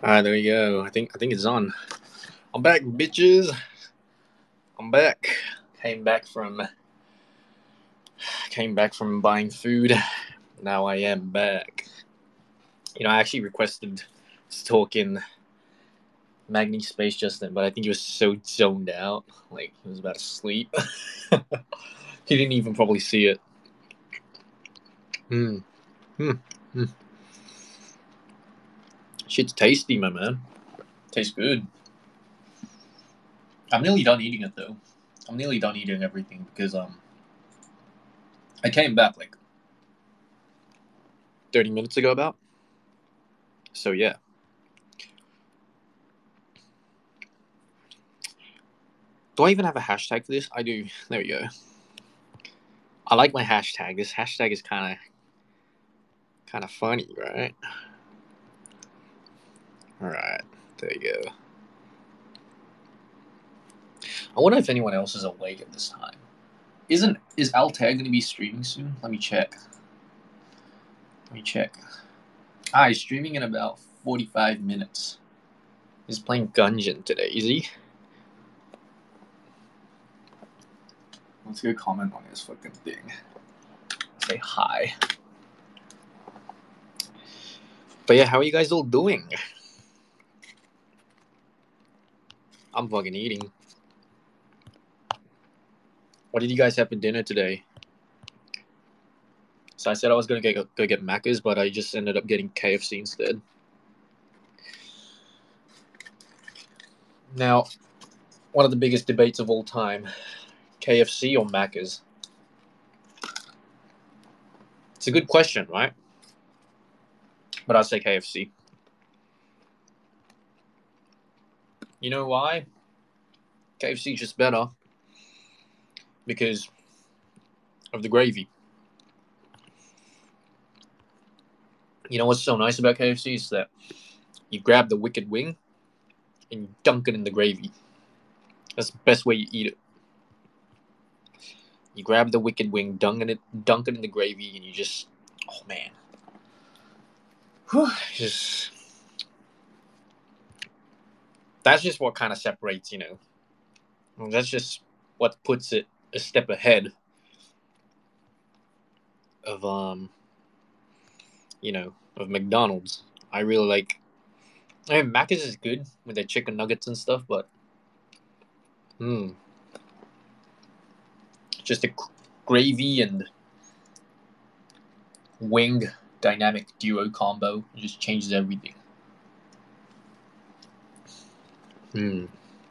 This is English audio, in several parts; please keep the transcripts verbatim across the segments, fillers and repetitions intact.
Alright, there you go. I think I think it's on. I'm back, bitches. I'm back. Came back from came back from buying food. Now I am back. You know, I actually requested to talk in Magni Space just then, but I think he was so zoned out, like he was about to sleep. He didn't even probably see it. Hmm. Hmm. Hmm. Shit's tasty, my man. Tastes good. I'm nearly done eating it though. I'm nearly done eating everything because um I came back like thirty minutes ago about. So yeah. Do I even have a hashtag for this? I do. There we go. I like my hashtag. This hashtag is kind of kind of funny, right? All right. There you go. I wonder if anyone else is awake at this time. Isn't is Altair going to be streaming soon? Let me check. Let me check. Ah, he's streaming in about forty-five minutes. He's playing Gungeon today, is he? Let's go comment on his fucking thing. Say hi. But yeah, how are you guys all doing? I'm fucking eating. What did you guys have for dinner today? So I said I was gonna go, go get Macca's, but I just ended up getting K F C instead. Now, one of the biggest debates of all time, K F C or Macca's? It's a good question, right? But I'd say K F C. You know why? K F C is just better because of the gravy. You know what's so nice about K F C is that you grab the wicked wing and you dunk it in the gravy. That's the best way you eat it. You grab the wicked wing, dunk it, dunk it in the gravy, and you just, oh man, Whew, just that's just what kind of separates, you know. That's just what puts it a step ahead of um, you know, of McDonald's. I really like. I mean, Macca's is good with their chicken nuggets and stuff, but hmm, just a gravy and wing dynamic duo combo just changes everything. Hmm.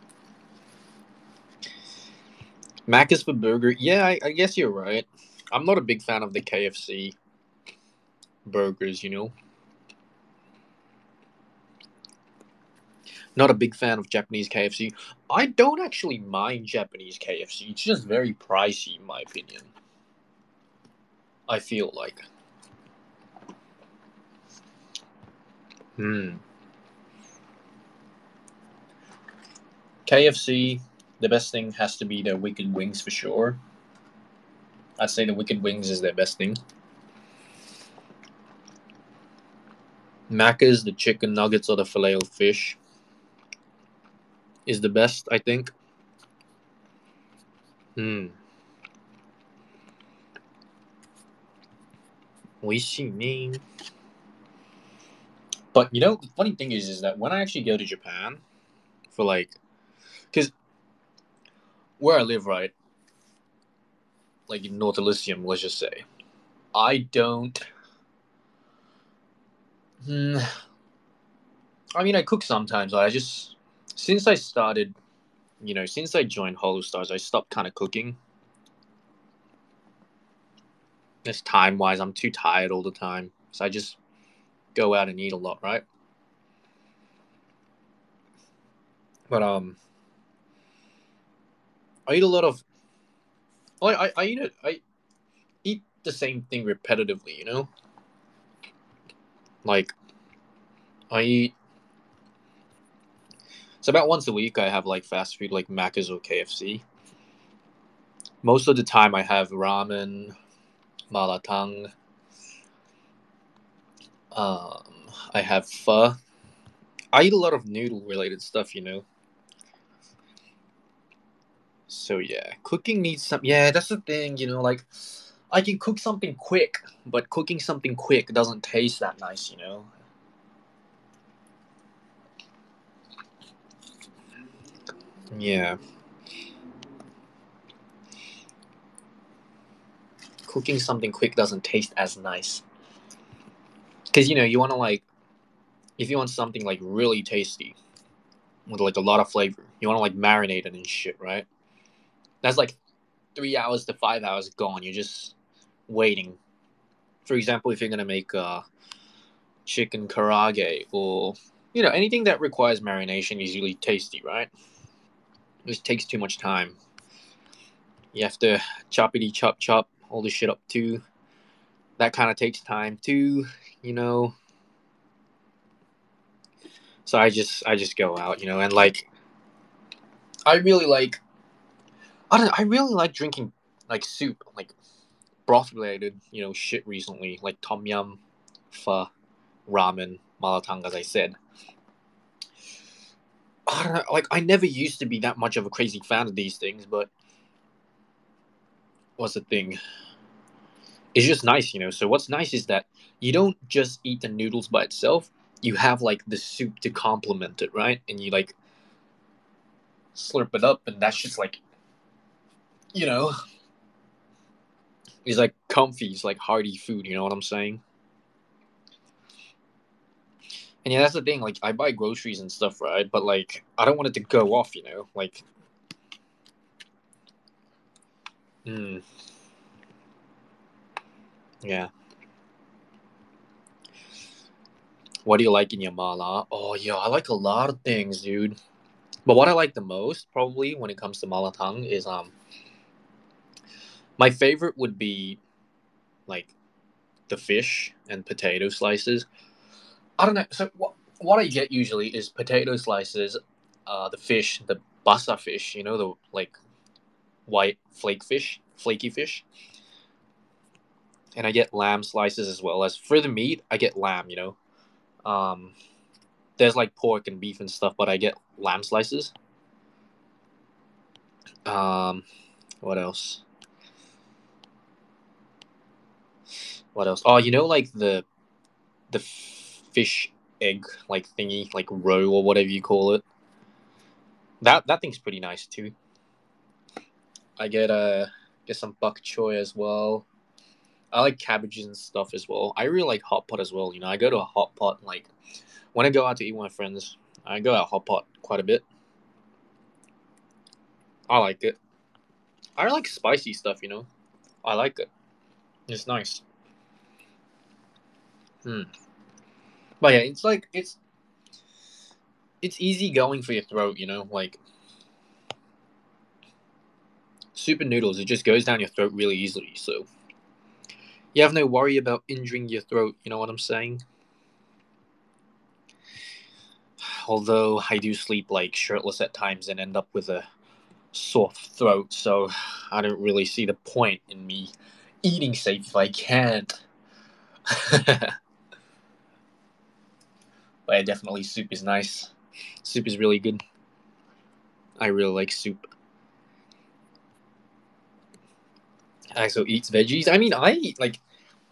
Macca's for burger. Yeah, I, I guess you're right. I'm not a big fan of the K F C burgers, you know. Not a big fan of Japanese K F C. I don't actually mind Japanese K F C. It's just very pricey, in my opinion. I feel like. Hmm. K F C, the best thing has to be their Wicked Wings for sure. I'd say the Wicked Wings is their best thing. Macca's, the chicken nuggets or the filet of fish is the best, I think. Hmm. 美味しいね. But you know, the funny thing is, is that when I actually go to Japan for like, because where I live, right, like in North Elysium, let's just say, I don't. Hmm, I mean, I cook sometimes. I just since I started, you know, since I joined Hollow Stars, I stopped kind of cooking. Just time wise, I'm too tired all the time, so I just go out and eat a lot, right? But um, I eat a lot of. Well, I I eat it. I eat the same thing repetitively, you know. Like I eat. It's about once a week. I have like fast food, like Macca's or K F C. Most of the time, I have ramen, malatang. Um, I have pho. I eat a lot of noodle related stuff, you know. So yeah, cooking needs some. Yeah, that's the thing, you know. Like, I can cook something quick, but cooking something quick doesn't taste that nice, you know. Yeah, cooking something quick doesn't taste as nice. Cause you know you want to like if you want something like really tasty with like a lot of flavor, you want to like marinate it and shit, right? That's like three hours to five hours gone. You're just waiting. For example, if you're gonna make uh, chicken karage or you know anything that requires marination is usually tasty, right? It just takes too much time. You have to choppity chop chop all this shit up too. That kind of takes time too, you know. So I just I just go out, you know, and like I really like I don't know, I really like drinking like soup, like broth related, you know, shit recently, like tom yum, pho, ramen, malatang, as I said. I don't know, like I never used to be that much of a crazy fan of these things, but what's the thing? It's just nice, you know. So what's nice is that you don't just eat the noodles by itself. You have like the soup to complement it, right? And you like slurp it up, and that's just like, you know, it's like comfy, it's like hearty food. You know what I'm saying? And yeah, that's the thing. Like, I buy groceries and stuff, right? But like, I don't want it to go off. You know, like, mm, yeah. What do you like in your mala? Oh, yeah, I like a lot of things, dude. But what I like the most, probably, when it comes to malatang, is um, my favorite would be like the fish and potato slices. I don't know. So what what I get usually is potato slices, uh, the fish, the basa fish. You know, the like white flake fish, flaky fish, and I get lamb slices as well. As for the meat, I get lamb. You know, um, there's like pork and beef and stuff, but I get lamb slices. Um, what else? What else? Oh, you know, like the the fish egg like thingy, like roe or whatever you call it. That that thing's pretty nice too. I get uh get some bok choy as well. I like cabbages and stuff as well. I really like hot pot as well. You know, I go to a hot pot like when I go out to eat with my friends. I go out hot pot quite a bit. I like it. I like spicy stuff. You know, I like it. It's nice. Hmm. But yeah, it's like it's it's easy going for your throat. You know, like soup and noodles. It just goes down your throat really easily. So you have no worry about injuring your throat. You know what I'm saying? Although I do sleep like shirtless at times and end up with a sore throat, so I don't really see the point in me eating safe if I can't. But yeah, definitely soup is nice. Soup is really good. I really like soup. Axel eats veggies. I mean, I eat like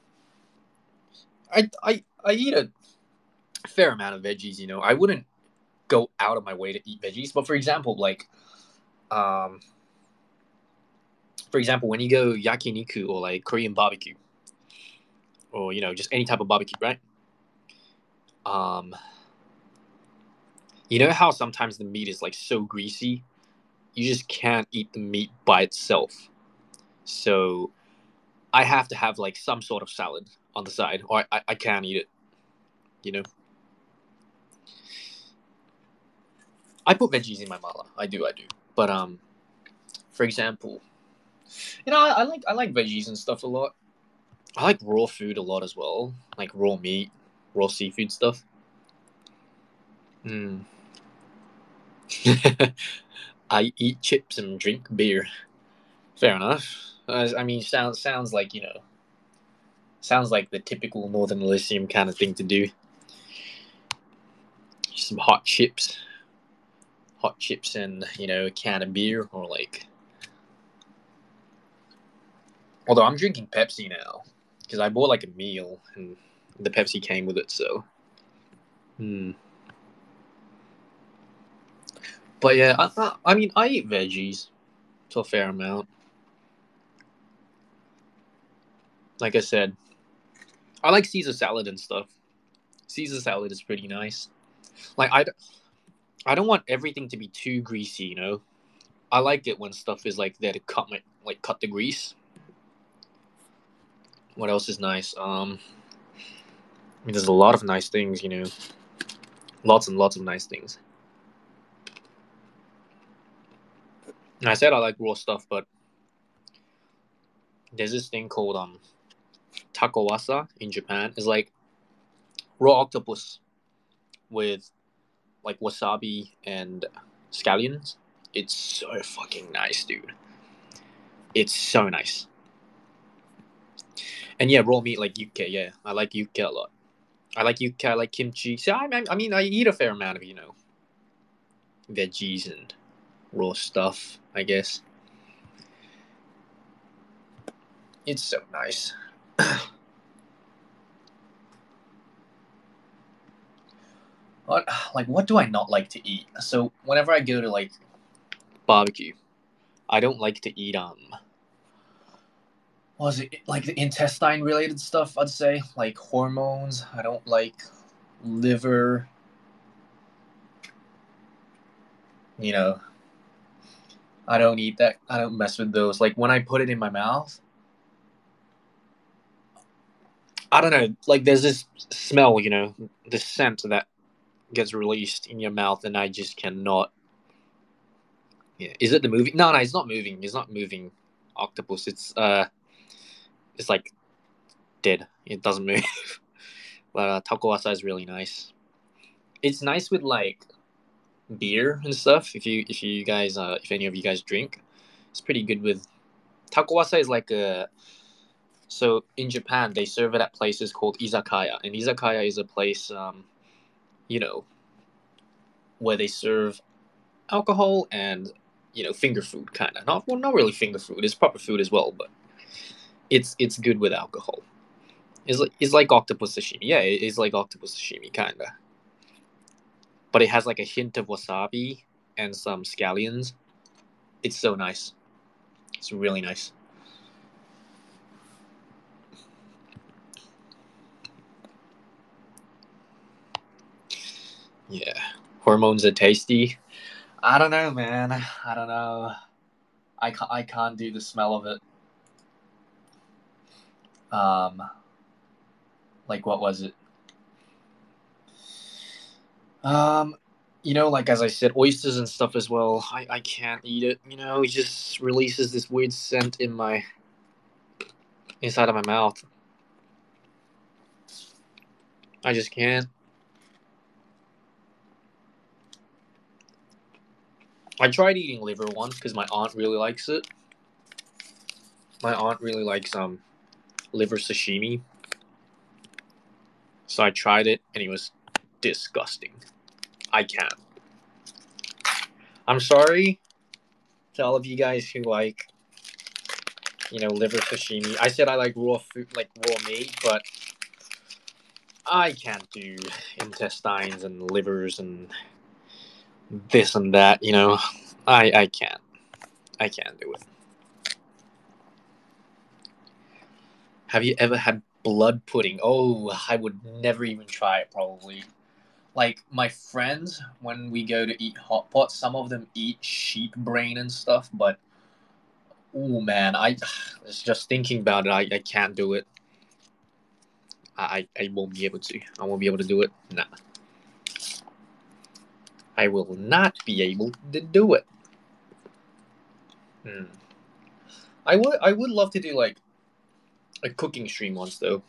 I I I eat a fair amount of veggies. You know, I wouldn't go out of my way to eat veggies, but for example, like um, for example, when you go yakiniku or like Korean barbecue, or you know, just any type of barbecue, right? Um, you know how sometimes the meat is like so greasy, you just can't eat the meat by itself. So I have to have like some sort of salad on the side, or I, I can't eat it. You know, I put veggies in my mala. I do, I do. But um, for example, you know, I, I like I like veggies and stuff a lot. I like raw food a lot as well, like raw meat, raw seafood stuff. Mm. I eat chips and drink beer. Fair enough. I mean, sounds sounds like you know, sounds like the typical Northern Elysium kind of thing to do. some hot chips, hot chips, and you know a can of beer, or like. Although I'm drinking Pepsi now because I bought like a meal and the Pepsi came with it, so. Hmm. But yeah, I, I, I mean, I eat veggies to a fair amount. Like I said, I like Caesar salad and stuff. Caesar salad is pretty nice. Like I, I don't want everything to be too greasy, you know. I like it when stuff is like there to cut my like cut the grease. What else is nice? Um, I mean, there's a lot of nice things, you know. Lots and lots of nice things. And I said I like raw stuff, but there's this thing called um takawasa in Japan. It's like raw octopus with like wasabi and scallions. It's so fucking nice, dude. It's so nice. And yeah, raw meat like yukke. Yeah, I like yukke a lot. I like yukke. I like kimchi. So I, I mean, I eat a fair amount of you know veggies and raw stuff. I guess it's so nice. What like what do I not like to eat? So whenever I go to like barbecue, I don't like to eat um was it like the intestine related stuff, I'd say, like hormones. I don't like liver, you know. I don't eat that. I don't mess with those. Like when I put it in my mouth, I don't know, like there's this smell, you know, this scent that gets released in your mouth and I just cannot. Yeah. Is it the movie? No, no, it's not moving. It's not moving octopus. It's uh it's like dead. It doesn't move. But uh, takawasa is really nice. It's nice with like beer and stuff. If you if you guys uh if any of you guys drink, it's pretty good with takawasa. Is like a so in Japan they serve it at places called izakaya, and izakaya is a place um you know where they serve alcohol and you know finger food kind of not well not really finger food. It's proper food as well, but it's it's good with alcohol. It's like it's like octopus sashimi. Yeah, it's like octopus sashimi kind of, but it has like a hint of wasabi and some scallions. It's so nice. It's really nice. Yeah, hormones are tasty. I don't know, man. I don't know. I can't. I can't do the smell of it. Um, like what was it? Um, you know, like as I said, oysters and stuff as well. I I can't eat it. You know, it just releases this weird scent in my inside of my mouth. I just can't. I tried eating liver once because my aunt really likes it. My aunt really likes um liver sashimi. So I tried it and it was disgusting. I can't. I'm sorry to all of you guys who like, you know, liver sashimi. I said I like raw food, like raw meat, but I can't do intestines and livers and this and that. You know, I I can't. I can't do it. Have you ever had blood pudding? Oh, I would never even try it. Probably. Like my friends, when we go to eat hot pot, some of them eat sheep brain and stuff, but oh man, I it's just thinking about it, I, I can't do it. I, I won't be able to. I won't be able to do it. Nah. I will not be able to do it. Hmm. I would I would love to do like a cooking stream once though.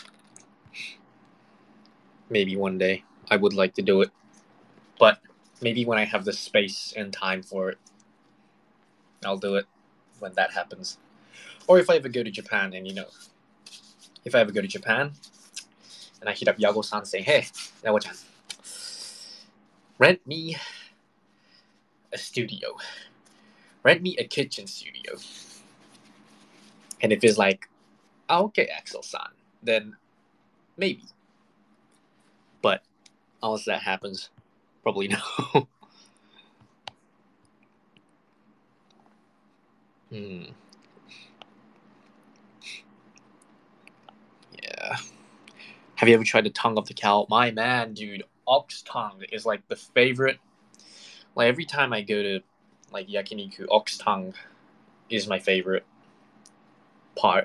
Maybe one day. I would like to do it. But maybe when I have the space and time for it. I'll do it when that happens. Or if I ever go to Japan and you know if I ever go to Japan and I hit up Yago-san saying, hey, Yago-chan, rent me a studio, rent me a kitchen studio, and if it's like, oh, okay, Axel-san, then maybe. But unless that happens, probably no. hmm. Yeah. Have you ever tried the tongue of the cow? My man, dude, ox tongue is like the favorite. Like every time I go to like yakiniku, ox tongue is my favorite part.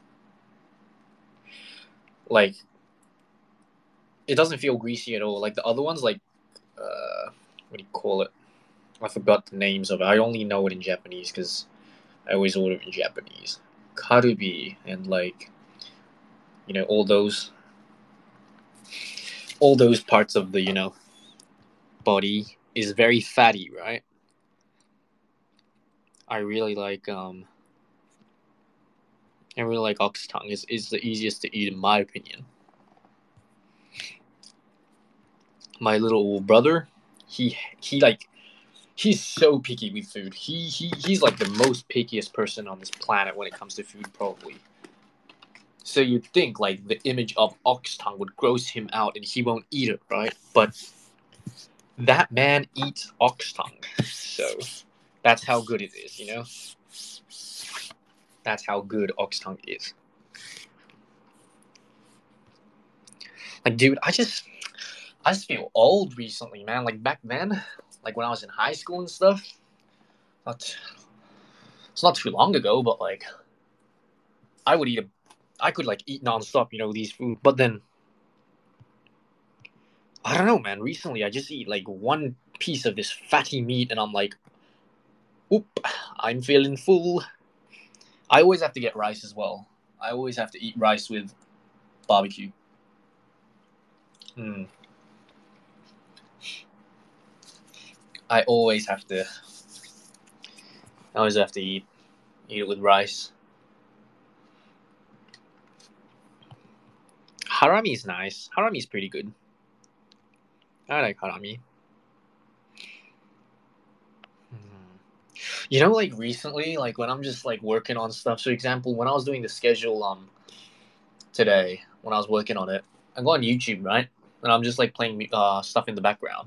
Like it doesn't feel greasy at all. Like the other ones, like uh, what do you call it? I forgot the names of it. I only know it in Japanese because I always order in Japanese. Karubi and like you know all those all those parts of the you know body is very fatty, right? I really like um I really like ox tongue. It's, it's the easiest to eat in my opinion. My little brother, he he like he's so picky with food. He he he's like the most pickiest person on this planet when it comes to food, probably. So you'd think like the image of ox tongue would gross him out and he won't eat it, right? But that man eats ox tongue. So that's how good it is, you know? That's how good ox tongue is. Like, dude, I just I just feel old recently, man. Like back then, like when I was in high school and stuff. Not, it's not too long ago, but like I would eat a, I could like eat nonstop, you know, these food. But then I don't know, man. Recently, I just eat like one piece of this fatty meat, and I'm like, oop, I'm feeling full. I always have to get rice as well. I always have to eat rice with barbecue. Hmm. I always have to. I always have to eat eat it with rice. Harami is nice. Harami is pretty good. I like harami. Hmm. You know, like recently, like when I'm just like working on stuff. So, example, when I was doing the schedule um today, when I was working on it, I go on YouTube, right, and I'm just like playing uh stuff in the background,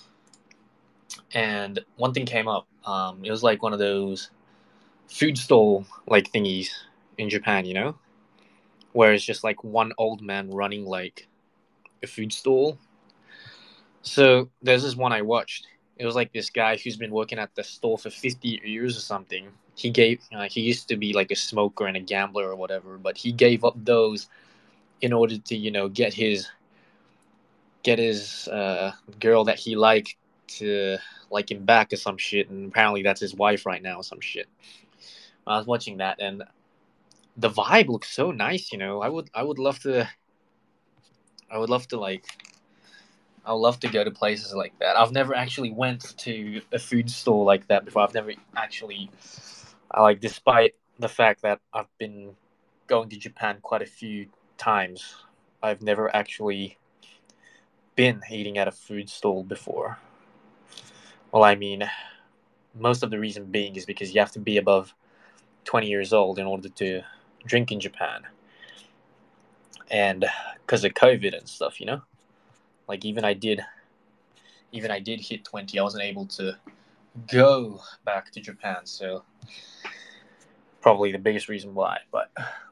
and one thing came up. Um, it was like one of those food stall like thingies in Japan, you know, where it's just like one old man running like a food stall. So there's this one I watched. It was like this guy who's been working at the store for fifty years or something. He gave uh, he used to be like a smoker and a gambler or whatever, but he gave up those in order to you know get his get his uh, girl that he liked to like him back or some shit, and apparently that's his wife right now or some shit. I was watching that, and the vibe looks so nice. You know, I would I would love to I would love to like I would love to go to places like that. I've never actually went to a food store like that before. I've never actually, I like, despite the fact that I've been going to Japan quite a few times, I've never actually been eating at a food stall before. Well, I mean, most of the reason being is because you have to be above twenty years old in order to drink in Japan. And because of COVID and stuff, you know? Like, even I did, even I did hit twenty, I wasn't able to go back to Japan, so probably the biggest reason why. But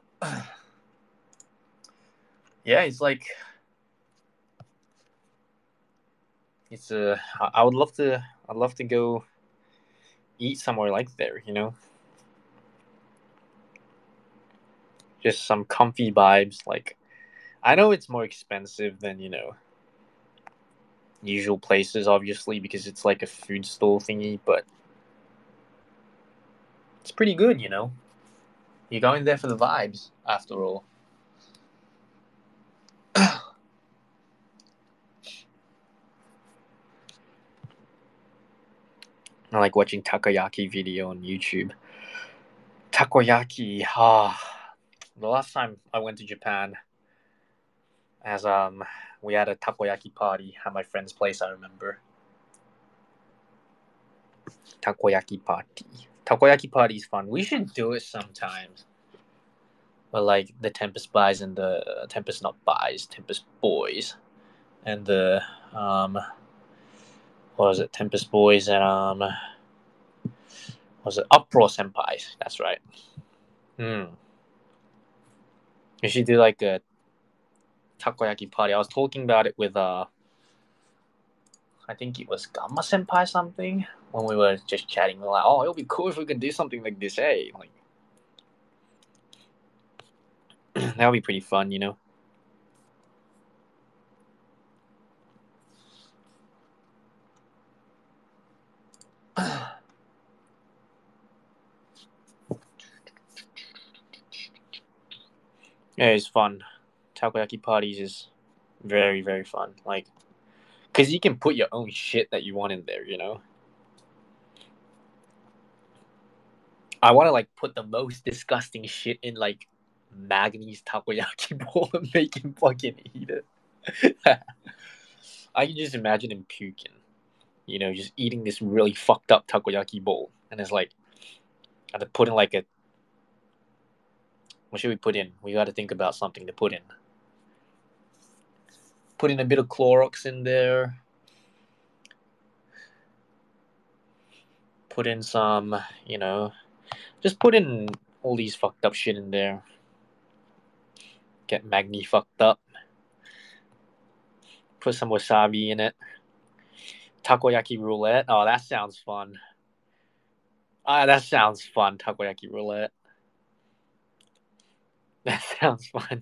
yeah, it's like it's a. Uh, I would love to. I'd love to go eat somewhere like there. You know, just some comfy vibes. Like I know it's more expensive than you know usual places, obviously, because it's like a food stall thingy, but it's pretty good. You know, you're going there for the vibes after all. I like watching takoyaki video on YouTube. Takoyaki, ah, the last time I went to Japan, as um, we had a takoyaki party at my friend's place. I remember, Takoyaki party. Takoyaki party is fun. We should do it sometimes. But like the Tempest buys and the uh, Tempest not buys, Tempest boys, and the um, what was it? Tempest boys and um, what was it? Uproar senpais. That's right. Hmm. We should do like a takoyaki party. I was talking about it with uh, I think it was Gamma Senpai something when we were just chatting. We are like, oh, it'll be cool if we can do something like this. Hey, like that would be pretty fun, you know. Yeah, it's fun. Takoyaki parties is very, very fun. Like, because you can put your own shit that you want in there, you know? I want to, like, put the most disgusting shit in, like, Magni's takoyaki bowl and make him fucking eat it. I can just imagine him puking, you know, just eating this really fucked up takoyaki bowl. And it's like, I have to put in, like, a. What should we put in? We got to think about something to put in. Put in a bit of Clorox in there. Put in some, you know, just put in all these fucked up shit in there. Get Magni fucked up. Put some wasabi in it. Takoyaki roulette. Oh, that sounds fun. Ah, that sounds fun. Takoyaki roulette. That sounds fun.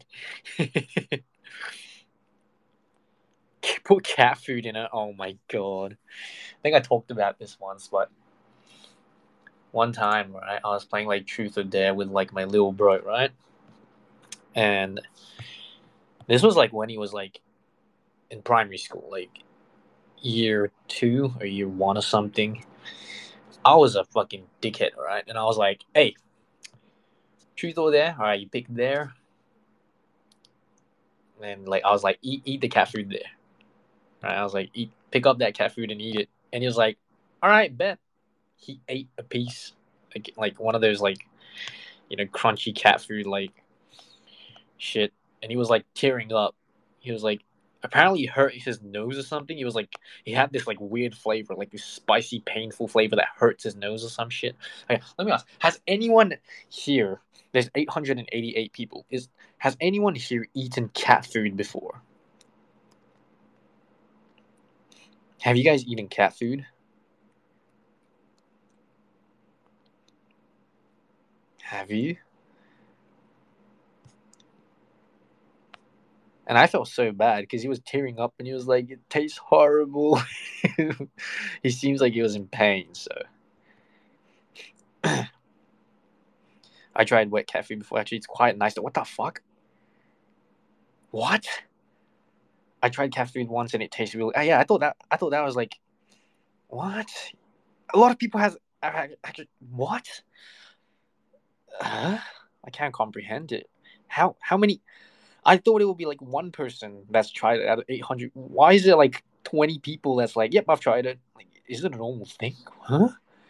Put cat food in it. Oh my god. I think I talked about this once, but one time, right, I was playing like Truth or Dare with like my little bro, right? And this was like when he was like in primary school, like year two or year one or something. I was a fucking dickhead, right? And I was like, hey, Truth or Dare? Alright, you pick there. And like I was like, eat eat the cat food there. Right? I was like, eat pick up that cat food and eat it. And he was like, alright, bet. He ate a piece. Like like one of those like you know, crunchy cat food like shit. And he was like tearing up. He was like apparently he hurt his nose or something. He was like he had this like weird flavor, like this spicy, painful flavor that hurts his nose or some shit. Okay, let me ask: has anyone here? There's eight hundred and eighty-eight people. Is has anyone here eaten cat food before? Have you guys eaten cat food? Have you? And I felt so bad because he was tearing up and he was like, "It tastes horrible." He seems like he was in pain. So I tried wet cat food before. Actually, it's quite nice. What the fuck? What? I tried cat food once and it tasted really. Uh, yeah, I thought that. I thought that was like, what? A lot of people has actually what? Huh? I can't comprehend it. How how many? I thought it would be like one person that's tried it out of eight hundred. Why is it like twenty people that's like, yep, I've tried it? Like, is it a normal thing? Huh?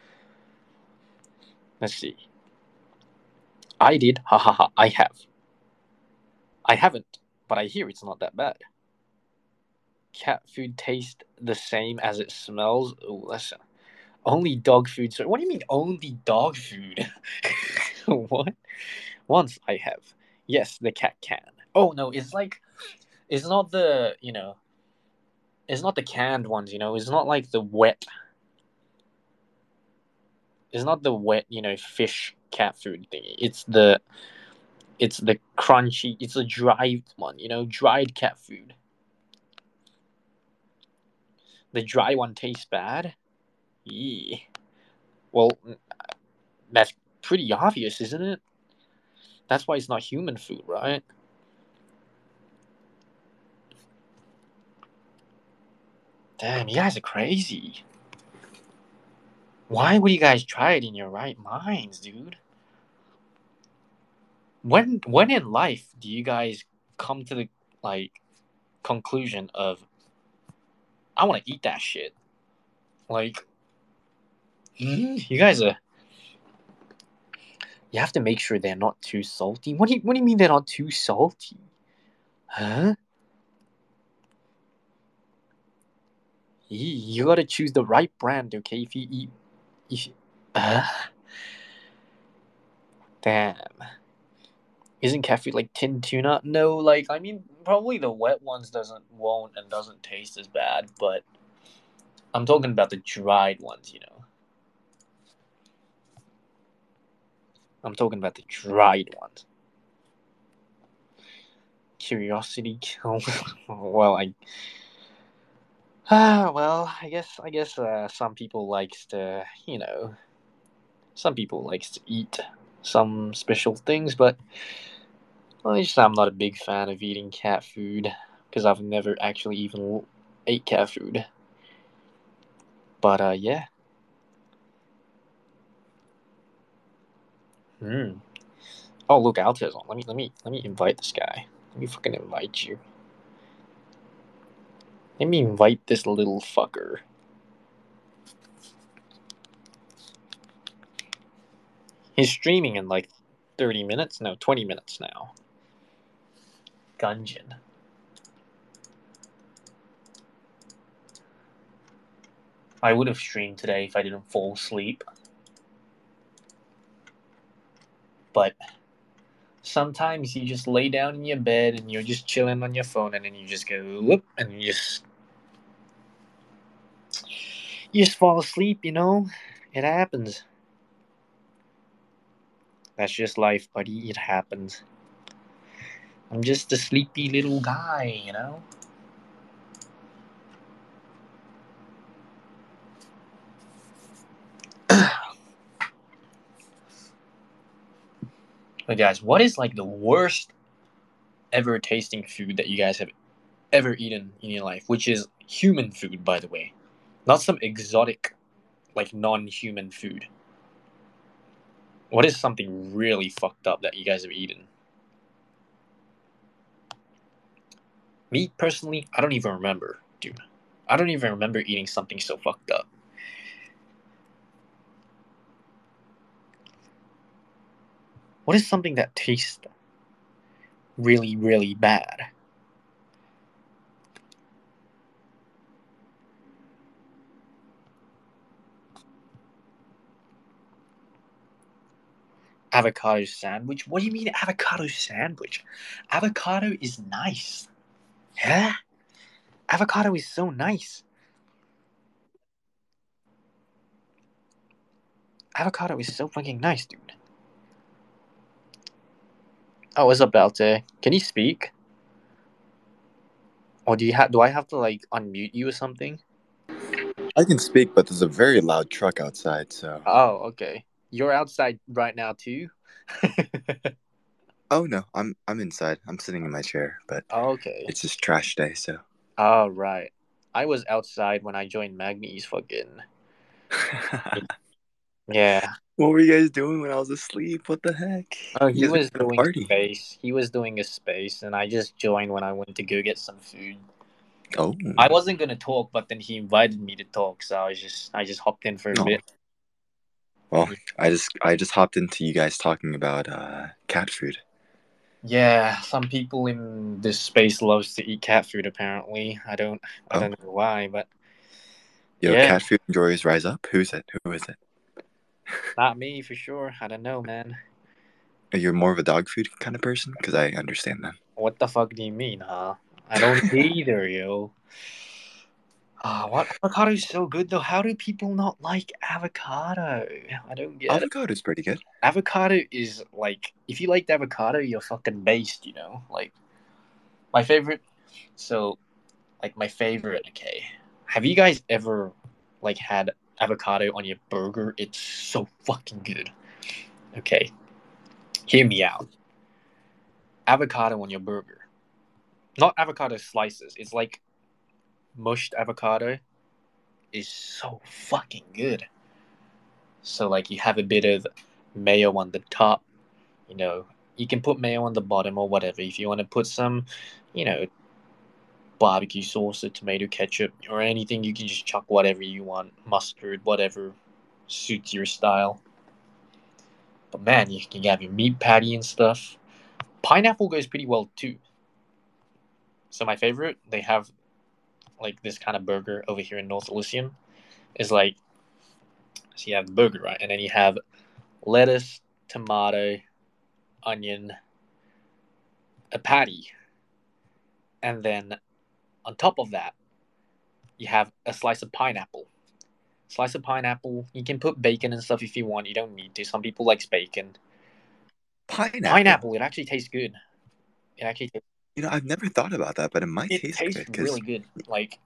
Let's see. I did. Ha ha ha. I have. I haven't, but I hear it's not that bad. Cat food tastes the same as it smells. Oh, listen. Only dog food. So, what do you mean only dog food? What? Once I have. Yes, the cat can. Oh no, it's like it's not the you know it's not the canned ones, you know, it's not like the wet it's not the wet, you know, fish cat food thingy. It's the it's the crunchy it's a dried one, you know, dried cat food. The dry one tastes bad? Yeah. Well, that's pretty obvious, isn't it? That's why it's not human food, right? Damn, you guys are crazy. Why would you guys try it in your right minds, dude? When when in life do you guys come to the like conclusion of I want to eat that shit? Like Mm, you guys are. You have to make sure they're not too salty. What do you What do you mean they're not too salty? Huh? You, you gotta choose the right brand, okay? If you eat, if you, uh, damn. Isn't cat food like tin tuna? No, like I mean, probably the wet ones doesn't won't and doesn't taste as bad, but I'm talking about the dried ones. You know, I'm talking about the dried ones. Curiosity kill. Well, I. Ah, well, I guess I guess uh, some people likes to, you know, some people likes to eat some special things, but well, it's just I'm not a big fan of eating cat food because I've never actually even ate cat food. But uh, yeah. Hmm. Oh, look, Alto's on. Let me let me let me invite this guy. Let me fucking invite you. Let me invite this little fucker. He's streaming in like thirty minutes. No, twenty minutes now. Gungeon. I would have streamed today if I didn't fall asleep. But sometimes you just lay down in your bed and you're just chilling on your phone and then you just go whoop and you just you just fall asleep, you know? It happens. That's just life, buddy. It happens. I'm just a sleepy little guy, you know? But guys, what is like the worst ever tasting food that you guys have ever eaten in your life? Which is human food, by the way. Not some exotic, like non-human food. What is something really fucked up that you guys have eaten? Me personally, I don't even remember, dude. I don't even remember eating something so fucked up. What is something that tastes really, really bad? Avocado sandwich? What do you mean avocado sandwich? Avocado is nice. Huh? Avocado is so nice. Avocado is so fucking nice, dude. Oh, what's up, Alte? Can you speak? Or do you have? Do I have to like unmute you or something? I can speak, but there's a very loud truck outside, so. Oh, okay. You're outside right now too. Oh no, I'm I'm inside. I'm sitting in my chair, but Okay. it's just trash day, so. Oh, right. I was outside when I joined Magni's fucking. Yeah. What were you guys doing when I was asleep? What the heck? Oh, You he guys were was having a doing party. space. He was doing a space, and I just joined when I went to go get some food. Oh. I wasn't gonna talk, but then he invited me to talk, so I was just I just hopped in for a No. bit. Well, I just I just hopped into you guys talking about uh, cat food. Yeah, some people in this space loves to eat cat food. Apparently, I don't I Oh, don't know why, but yo, yeah, cat food enjoyers rise up. Who's it? Who is it? not me for sure. I don't know, man. You're more of a dog food kind of person, because I understand that. What the fuck do you mean, huh? I don't either, yo. Ah, what avocado is so good though? How do people not like avocado? I don't get it. Avocado's pretty good. Avocado is like if you liked avocado, you're fucking based, you know? Like my favorite so like my favorite, okay. Have you guys ever like had avocado on your burger? It's so fucking good. Okay. Hear me out. Avocado on your burger. Not avocado slices. It's like mushed avocado is so fucking good. So like you have a bit of mayo on the top, you know, you can put mayo on the bottom or whatever. If you want to put some, you know, barbecue sauce or tomato ketchup or anything, you can just chuck whatever you want, mustard, whatever. suits your style. But man, you can have your meat patty and stuff. Pineapple goes pretty well too. So my favorite, they have like this kind of burger over here in North Elysium. Is like, so you have the burger, right? And then you have lettuce, tomato, onion, a patty. And then on top of that, you have a slice of pineapple. Slice of pineapple. You can put bacon and stuff if you want. You don't need to. Some people likes bacon. Pineapple. Pineapple. It actually tastes good. It actually tastes. You know, I've never thought about that, but it might It taste tastes good. 'cause really good. Like,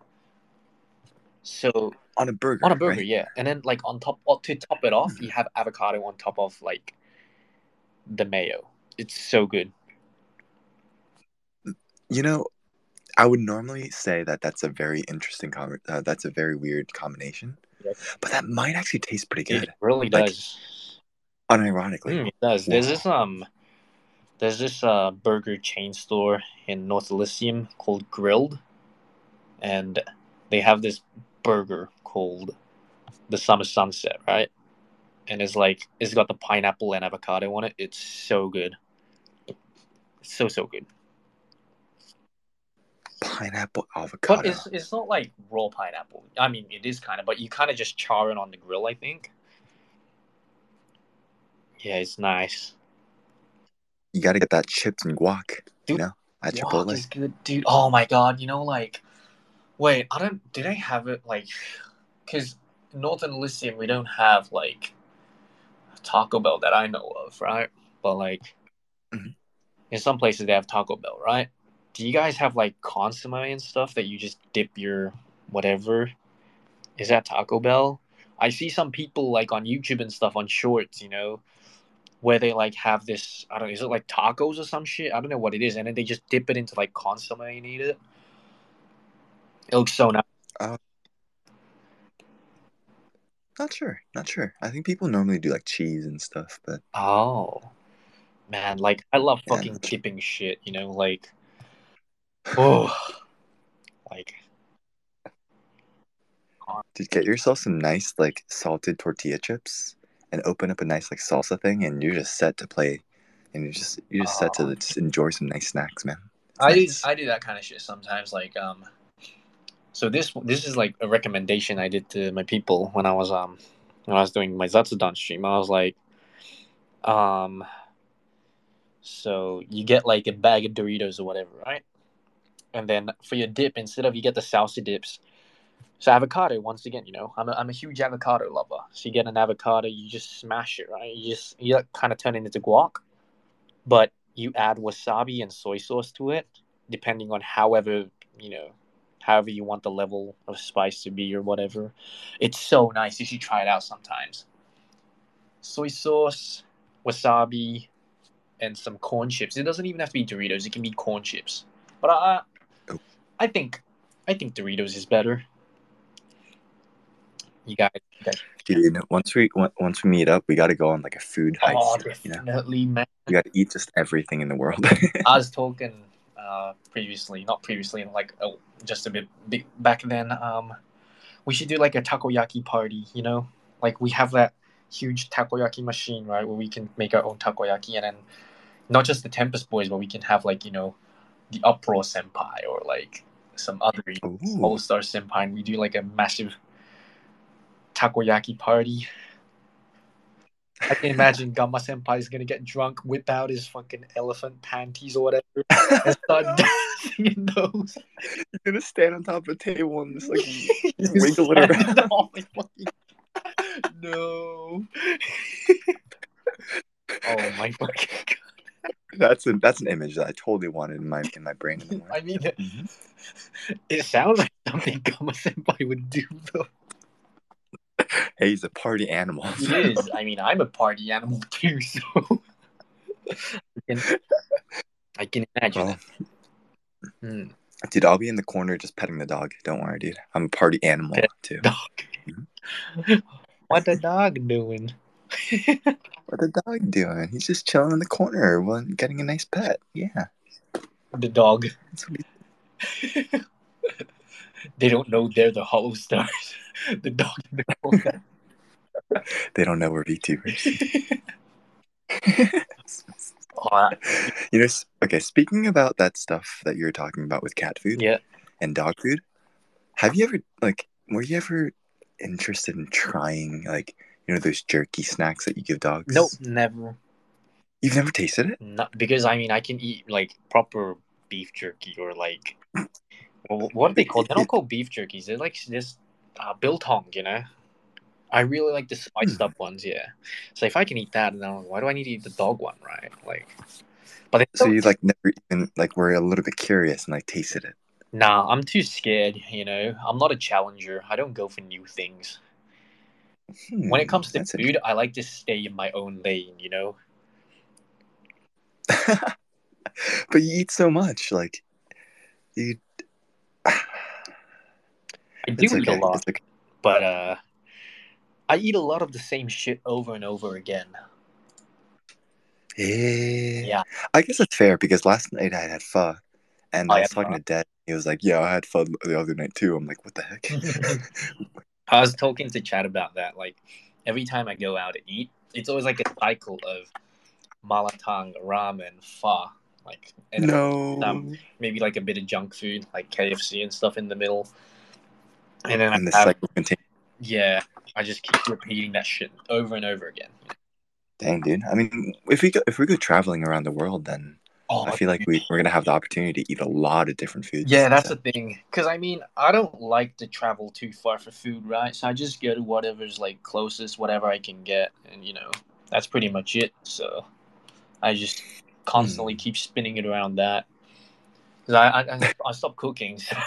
so on a burger. on a burger, right? yeah. And then like on top, well, to top it off, you have avocado on top of like the mayo. It's so good. You know, I would normally say that that's a very interesting com- uh, that's a very weird combination, Yep. but that might actually taste pretty good. It really Like, does. unironically, Mm, it does. There's this um, there's this uh burger chain store in North Elysium called Grilled, and they have this burger called the Summer Sunset, right? And it's like it's got the pineapple and avocado on it. It's so good. It's so so good. Pineapple avocado. But it's it's not like raw pineapple. I mean, it is kind of, but you kind of just char it on the grill, I think. Yeah, it's nice. You got to get that chips and guac. Dude, you know, at guac Chipotle. is good, dude. Oh my god, you know, like, wait, I don't. Did I have it like? Because Northern Elysium, we don't have like Taco Bell that I know of, right? But like, mm-hmm. in some places they have Taco Bell, right? Do you guys have like consomme and stuff that you just dip your whatever? Is that Taco Bell? I see some people like on YouTube and stuff on shorts, you know, where they like have this. I don't know. Is it like tacos or some shit? I don't know what it is, and then they just dip it into like consomme and eat it. It looks so nice. Uh, not sure. Not sure. I think people normally do like cheese and stuff, but Oh man, like I love yeah, fucking dipping shit. You know, like oh, like. Dude, get yourself some nice like salted tortilla chips and open up a nice like salsa thing, and you're just set to play, and you just you're just set to just enjoy some nice snacks, man. It's I nice. do I do that kind of shit sometimes. Like um, so this this is like a recommendation I did to my people when I was um when I was doing my Zatsudan stream. I was like, um, so you get like a bag of Doritos or whatever, right? And then for your dip, instead of you get the salsa dips, so avocado. Once again, you know, I'm a, I'm a huge avocado lover. So you get an avocado, you just smash it, right? You just you kind of turn it into guac, but you add wasabi and soy sauce to it, depending on however you know, however you want the level of spice to be or whatever. It's so nice. You should try it out sometimes. Soy sauce, wasabi, and some corn chips. It doesn't even have to be Doritos. It can be corn chips. But I, Oh. I think, I think Doritos is better. You guys, you guys. Dude, once we once we meet up, we got to go on like a food heist. Oh, you know, definitely, man. we got to eat just everything in the world. I was talking uh, previously, not previously, like oh, just a bit, bit back then. Um, we should do like a takoyaki party. You know, like we have that huge takoyaki machine, right, where we can make our own takoyaki, and then not just the Tempest boys, but we can have like you know, the Uproar Senpai or like some other All Star Senpai, and we do like a massive takoyaki party. I can imagine Gamma Senpai is gonna get drunk, whip out his fucking elephant panties or whatever, and start dancing in those. He's gonna stand on top of a table and just like wiggle it around. Oh my fucking no! Oh my fucking god! That's a that's an image that I totally wanted in my in my brain. In the I mean, mm-hmm. It sounds like something Gamma Senpai would do, though. Hey, he's a party animal. He so. is. I mean, I'm a party animal too, so I can, I can imagine. Well, hmm. Dude, I'll be in the corner just petting the dog. Don't worry, dude. I'm a party animal Pet too. Dog. Mm-hmm. What the dog doing? What the dog doing? He's just chilling in the corner, while getting a nice pet. Yeah. The dog. That's what he... They don't know they're the Hollow Stars. The dog. They don't know we're VTubers. Oh, You know, okay, speaking about that stuff that you're talking about with cat food yeah. and dog food, have you ever, like, were you ever interested in trying, like, you know, those jerky snacks that you give Nope, dogs? never. You've never tasted it? Not because I mean I can eat like proper beef jerky or like well, what are they called? They don't call beef jerkies. They're like this uh, biltong, you know. I really like the spiced Hmm. up ones, yeah. So if I can eat that, then why do I need to eat the dog one, right? Like, but they So still, you, like, never even, like, were a little bit curious and, like, tasted it? nah, I'm too scared. You know, I'm not a challenger. I don't go for new things. When it Hmm, comes to that's food, I like to stay in my own lane. You know, interesting. But you eat so much, like, you. I do It's eat a okay. lot, It's okay. but uh, I eat a lot of the same shit over and over again. Yeah. Yeah, I guess it's fair because last night I had pho, and I I was talking to Dad. He was like, "Yeah, I had pho the other night too." I'm like, "What the heck?" am. I was talking to Chad about that. Like every time I go out to eat, it's always like a cycle of malatang, ramen, pho, like and um No. maybe like a bit of junk food like K F C and stuff in the middle. And then I And the have cycle continues. yeah, I just keep repeating that shit over and over again. Dang, dude. I mean, if we go if we go traveling around the world, then I Oh, feel like we we're gonna have the opportunity to eat a lot of different yeah, foods. that's So, the thing. Because I mean, I don't like to travel too far for food, right? So I just go to whatever's like closest, whatever I can get, and you know, that's pretty much it. So I just constantly hmm. keep spinning it around that. Because I, I I stopped cooking. So.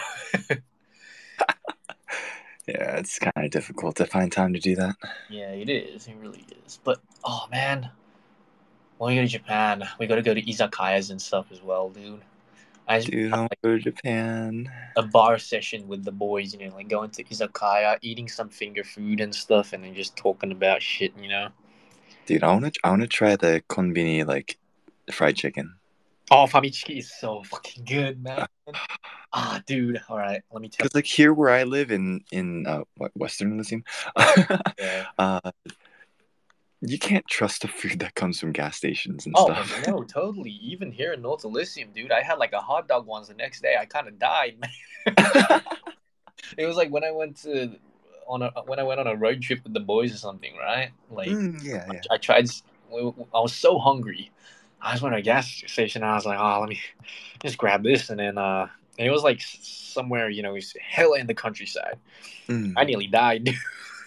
Yeah, it's kind of difficult to find time to do that. Yeah, it is. It really is. But oh man, when we go to Japan, we got to go to izakayas and stuff as well, dude. I just Dude, have I want like to go to Japan. a bar session with the boys, you know, like going to izakaya, eating some finger food and stuff, and then just talking about shit, you know. Dude, I wanna I wanna try the konbini like fried chicken. Oh, famichiki is so fucking good, man. Ah, dude. All right, let me tell Because like here where I live in in uh, what Western Elysium, you. Yeah. uh, you can't trust the food that comes from gas stations and Oh stuff. no, totally. Even here in North Elysium, dude, I had like a hot dog once. The next day, I kind of died, man. It was like when I went to on a when I went on a road trip with the boys or something, right? Like Mm, yeah, yeah. I tried. I was so hungry. I just went to a gas station. And I was like, oh, let me just grab this, and then uh, and it was like somewhere, you know, it's hella in the countryside. I Mm. nearly died, dude.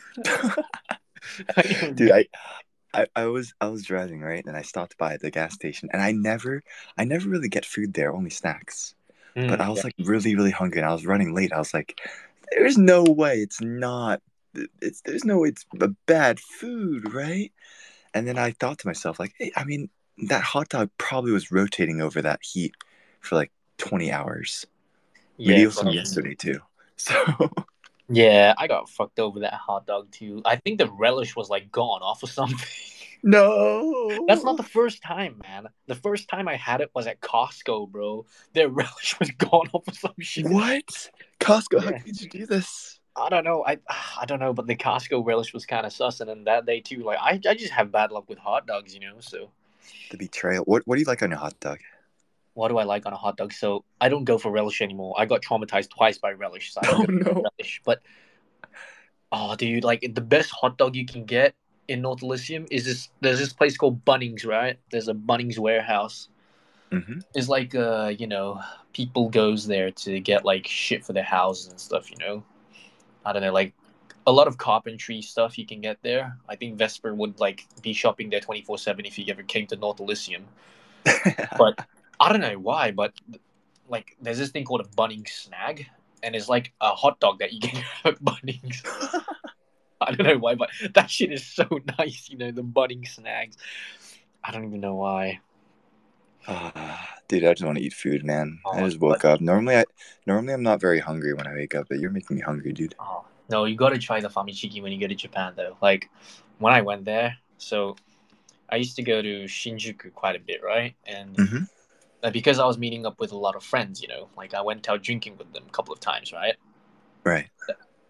I nearly Dude, died. I, I I was I was driving right, and I stopped by the gas station, and I never I never really get food there, only snacks. But Mm, I yeah. was like really really hungry, and I was running late. I was like, there's no way it's not. It's there's no way it's a bad food, right? And then I thought to myself, like, hey, I mean, that hot dog probably was rotating over that heat for like twenty hours. Maybe Yeah, it was from bro. yesterday too. So, Yeah, I got fucked over that hot dog too. I think the relish was like gone off or something. That's not no. the first time, man. The first time I had it was at Costco, bro. Their relish was gone off or some shit. What? Costco, how Yeah. could you do this? I don't know. I I don't know, but the Costco relish was kind of sus, and then that day too. Like I, I just have bad luck with hot dogs, you know. So The betrayal. What What do you like on your hot dog? what do I like on a hot dog? So I don't go for relish anymore. I got traumatized twice by relish, so I don't Oh go no. for relish. But oh, dude, like the best hot dog you can get in North Elysium is this. There's this place called Bunnings, right? There's a Bunnings warehouse. Mm-hmm. It's like uh, you know, people goes there to get like shit for their houses and stuff. You know, I don't know, like a lot of carpentry stuff you can get there. I think Vesper would like be shopping there twenty four seven if he ever came to North Elysium. But I don't know why, but like there's this thing called a Bunnings snag, and it's like a hot dog that you can get at Bunnings. I don't know why, but that shit is so nice. You know, the Bunnings snags. I don't even know why. Ah, dude, I just want to eat food, man. I Oh, just but woke up. Normally, I normally I'm not very hungry when I wake up, but you're making me hungry, dude. oh no, you got to try the famichiki when you go to Japan, though. Like when I went there, so I used to go to Shinjuku quite a bit, right? And Mm-hmm. uh, because I was meeting up with a lot of friends, you know, like I went out drinking with them a couple of times, right? Right.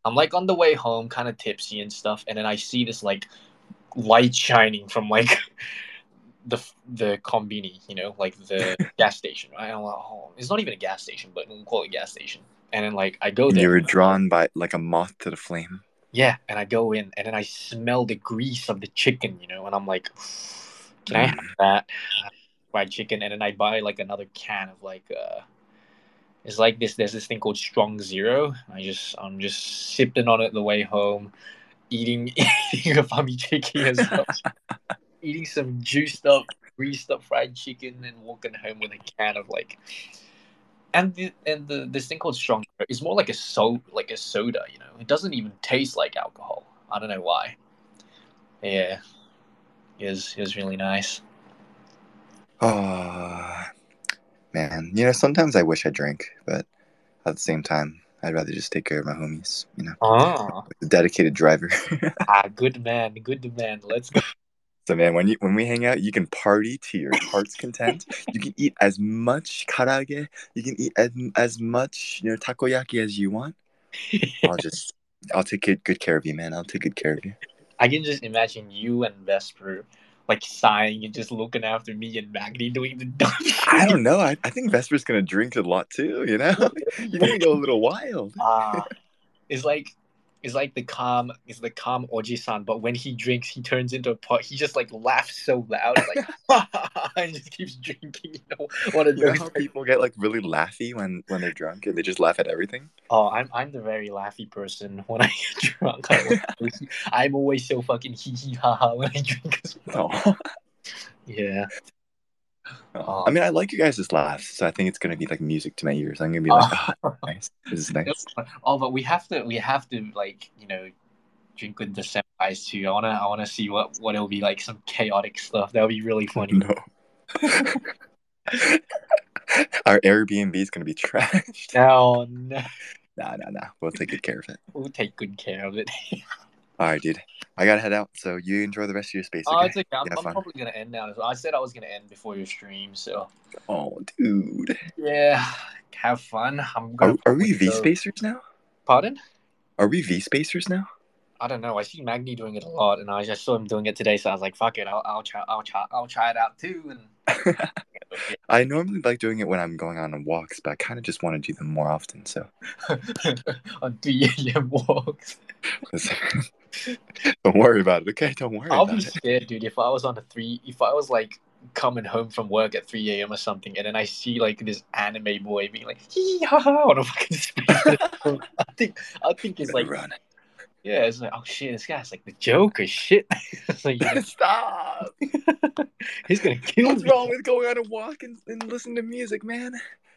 I'm like on the way home, kind of tipsy and stuff, and then I see this like light shining from like the the combini, you know, like the gas station. Right? I'm like, oh, it's not even a gas station, but we'll call it a gas station. And then like I go And you there, were drawn by like a moth to the flame. yeah, and I go in, and then I smell the grease of the chicken, you know, and I'm like, can I have Mm. that fried chicken? And then I buy like another can of like uh it's like this there's this thing called Strong Zero. I just I'm just sipping on it the way home, eating eating a fami chicken as well, eating some juiced up, greased up fried chicken, and walking home with a can of like and the and the this thing called Strong Zero is more like a so like a soda, you know. It doesn't even taste like alcohol. I don't know why. Yeah, it was it was really nice. Oh, man. You know, sometimes I wish I drank, but at the same time, I'd rather just take care of my homies, you know. Ah, A dedicated driver. ah, good man, good man. Let's go. So, man, when you when we hang out, you can party to your heart's content. You can eat as much karaage, you can eat as, as much, you know, takoyaki as you want. I'll just, I'll take good, good care of you, man. I'll take good care of you. I can just imagine you and Vesper like sighing and just looking after me and Magni doing the dumb I shit. don't know. I, I think Vesper's gonna drink a lot too. You know, he's gonna go a little wild. Ah, it's like it's like the calm it's the calm Oji-san, but when he drinks, he turns into a pot. He just like laughs so loud, like and just keeps drinking. You know, one of You know those. how people get like really laughy when when they're drunk and they just laugh at everything. Oh, I'm I'm the very laughy person when I get drunk. I'm always, I'm always so fucking hee hee ha ha when I drink as well. Oh. Yeah. Oh. I Um, mean, I like you guys' laughs, so I think it's gonna be like music to my ears. I'm gonna be like, uh, oh, nice. This is nice. oh, but we have to we have to like you know drink with the senpais too. I wanna I wanna see what what it'll be like. Some chaotic stuff. That'll be really funny. No. Our Airbnb is gonna be trashed. No, no, Nah, nah, nah. We'll take good care of it. we'll take good care of it. All right, dude. I gotta head out, so you enjoy the rest of your space, Oh, okay? it's okay. I'm, You have I'm fun. probably gonna end now. I said I was gonna end before your stream, so Oh, dude. yeah. Have fun. I'm Are, gonna are we probably V go. spacers now? Pardon? Are we V spacers now? I don't know. I see Magni doing it a lot, and I just saw him doing it today, so I was like, "Fuck it, I'll, I'll try, I'll try, I'll try it out too." And I normally like doing it when I'm going on walks, but I kind of just want to do them more often. So on three a m walks. don't worry about it, okay? Don't worry I'll be about it. scared, dude. If I was on a three, if I was like coming home from work at three a m or something, and then I see like this anime boy being like, "Hee ha ha" on a fucking space. I think, I think it's like, Run. yeah, it's like, oh shit, this guy's like the Joker, shit. It's like, you know, Stop. he's gonna kill What's me. wrong with going on a walk and, and listen to music, man?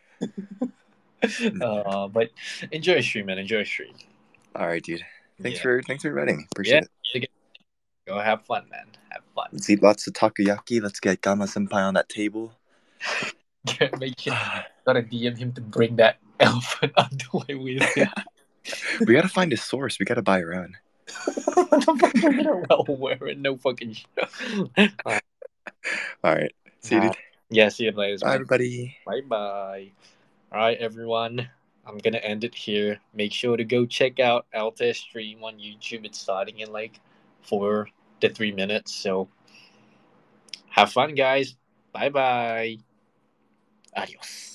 Uh, but enjoy stream, man. Enjoy stream. All right, dude. Thanks Yeah, for thanks for inviting me. Appreciate yeah. Go have fun, man. Have fun. it. Let's eat lots of takoyaki. Let's get Gamma Senpai on that table. Make sure gotta D M him to bring that elephant underway with him. We gotta find a source. We gotta buy our own. What the fuck? We're gonna well wearing no fucking shit. All right. See you, dude. Yeah, see you later. Bye, everybody. Bye bye. All right, everyone. I'm gonna end it here. Make sure to go check out Alta's stream on YouTube. It's starting in like four to three minutes. So have fun, guys. Bye bye. Adios.